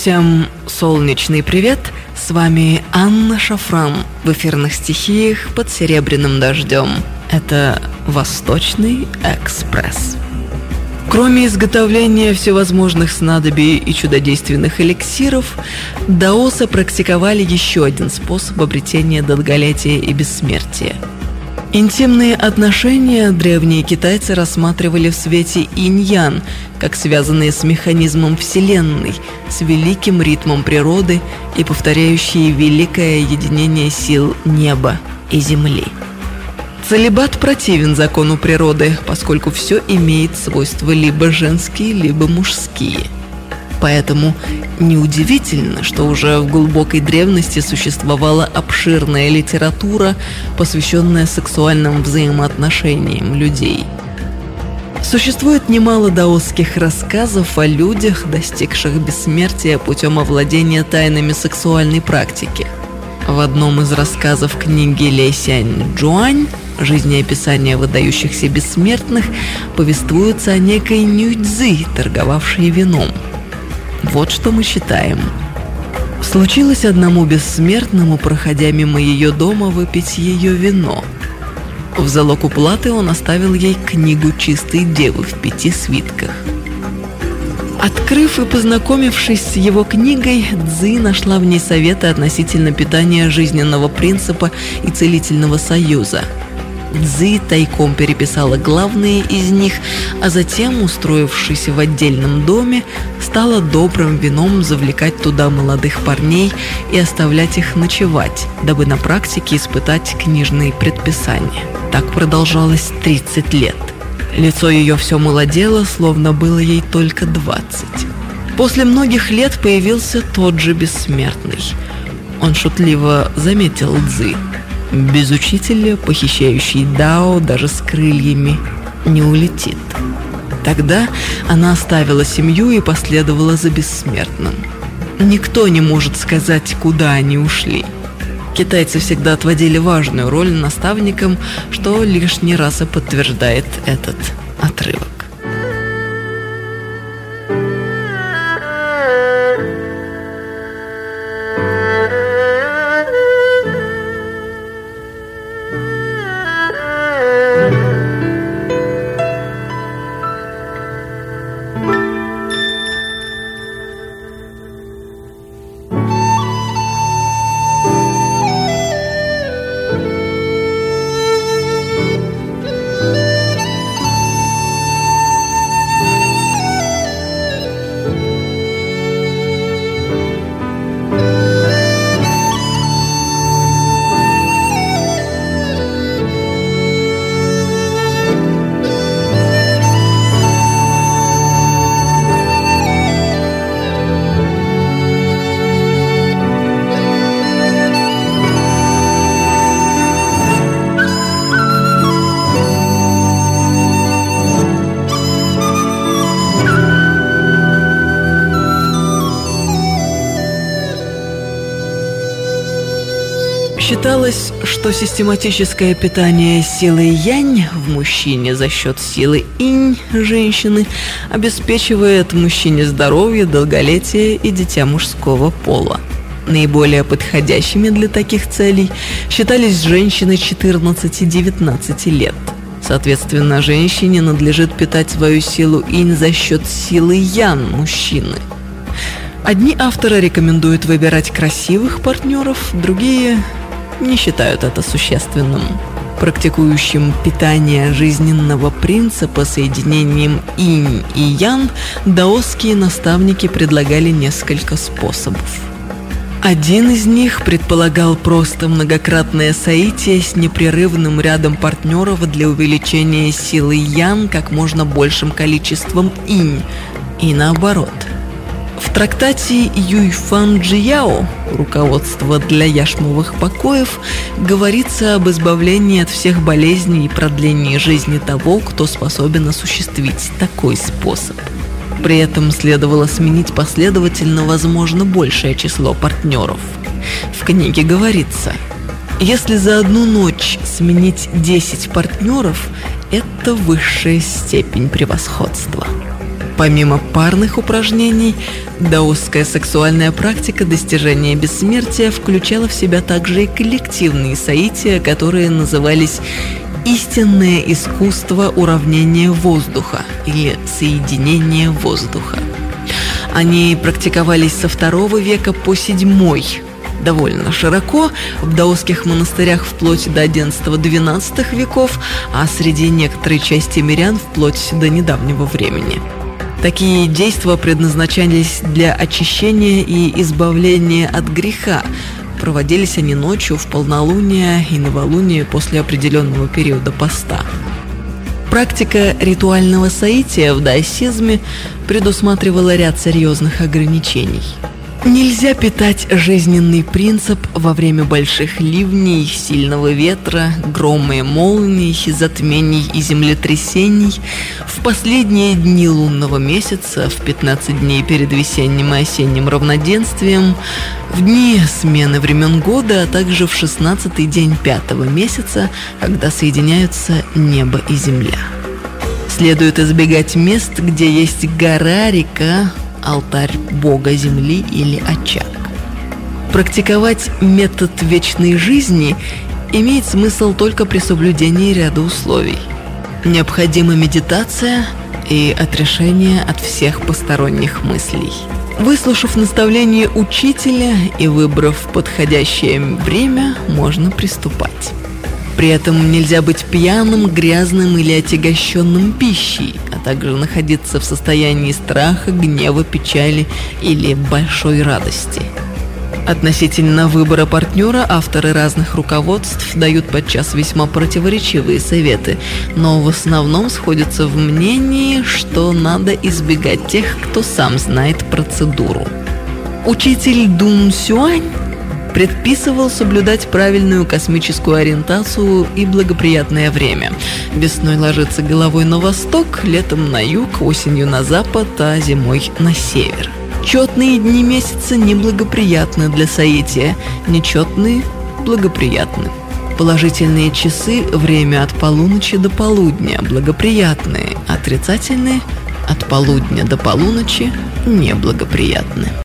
Всем солнечный привет, с вами Анна Шафран в эфирных стихиях под серебряным дождем. Это Восточный экспресс. Кроме изготовления всевозможных снадобий и чудодейственных эликсиров, даосы практиковали еще один способ обретения долголетия и бессмертия. Интимные отношения древние китайцы рассматривали в свете инь-ян, как связанные с механизмом Вселенной, с великим ритмом природы и повторяющие великое единение сил неба и земли. Целибат противен закону природы, поскольку все имеет свойства либо женские, либо мужские. Поэтому неудивительно, что уже в глубокой древности существовала обширная литература, посвященная сексуальным взаимоотношениям людей. Существует немало даосских рассказов о людях, достигших бессмертия путем овладения тайнами сексуальной практики. В одном из рассказов книги Лэйсянь Джуань «Жизнеописание выдающихся бессмертных» повествуется о некой Нюйцзы, торговавшей вином. Вот что мы читаем. «Случилось одному бессмертному, проходя мимо ее дома, выпить ее вино. В залог уплаты он оставил ей книгу чистой девы в 5 свитках. Открыв и познакомившись с его книгой, Цзы нашла в ней советы относительно питания жизненного принципа и целительного союза. Цзы тайком переписала главные из них, а затем, устроившись в отдельном доме, стала добрым вином завлекать туда молодых парней и оставлять их ночевать, дабы на практике испытать книжные предписания. Так продолжалось 30 лет. Лицо ее все молодело, словно было ей только 20. После многих лет появился тот же бессмертный. Он шутливо заметил Цзы: без учителя, похищающий дао даже с крыльями не улетит. Тогда она оставила семью и последовала за бессмертным. Никто не может сказать, куда они ушли. Китайцы всегда отводили важную роль наставникам, что лишний раз и подтверждает этот отрывок. Считалось, что систематическое питание силой янь в мужчине за счет силы инь женщины обеспечивает мужчине здоровье, долголетие и дитя мужского пола. Наиболее подходящими для таких целей считались женщины 14-19 лет. Соответственно, женщине надлежит питать свою силу инь за счет силы ян мужчины. Одни авторы рекомендуют выбирать красивых партнеров, другие не считают это существенным. Практикующим питание жизненного принципа соединением инь и ян даосские наставники предлагали несколько способов. Один из них предполагал просто многократное соитие с непрерывным рядом партнеров для увеличения силы ян как можно большим количеством инь, и наоборот. В трактате Юйфан Джияо «Руководство для яшмовых покоев» говорится об избавлении от всех болезней и продлении жизни того, кто способен осуществить такой способ. При этом следовало сменить последовательно, возможно, большее число партнеров. В книге говорится: если за одну ночь сменить 10 партнеров, это высшая степень превосходства. Помимо парных упражнений, даосская сексуальная практика достижения бессмертия включала в себя также и коллективные соития, которые назывались «истинное искусство уравнения воздуха» или «соединение воздуха». Они практиковались со II века по VII довольно широко в даосских монастырях вплоть до XI-XII веков, а среди некоторой части мирян вплоть до недавнего времени. Такие действия предназначались для очищения и избавления от греха. Проводились они ночью в полнолуние и новолуние после определенного периода поста. Практика ритуального соития в даосизме предусматривала ряд серьезных ограничений. Нельзя питать жизненный принцип во время больших ливней, сильного ветра, грома и молний, затмений и землетрясений, в последние дни лунного месяца, в 15 дней перед весенним и осенним равноденствием, в дни смены времен года, а также в 16-й день 5-го месяца, когда соединяются небо и земля. Следует избегать мест, где есть гора, река, алтарь бога земли или очаг. Практиковать метод вечной жизни имеет смысл только при соблюдении ряда условий. Необходима медитация и отрешение от всех посторонних мыслей. Выслушав наставление учителя и выбрав подходящее время, можно приступать. При этом нельзя быть пьяным, грязным или отягощенным пищей, а также находиться в состоянии страха, гнева, печали или большой радости. Относительно выбора партнера авторы разных руководств дают подчас весьма противоречивые советы, но в основном сходятся в мнении, что надо избегать тех, кто сам знает процедуру. Учитель Дун Сюань предписывал соблюдать правильную космическую ориентацию и благоприятное время. Весной ложиться головой на восток, летом на юг, осенью на запад, а зимой на север. Четные дни месяца неблагоприятны для соития, нечетные – благоприятны. Положительные часы – время от полуночи до полудня, благоприятные, отрицательные – от полудня до полуночи – неблагоприятны.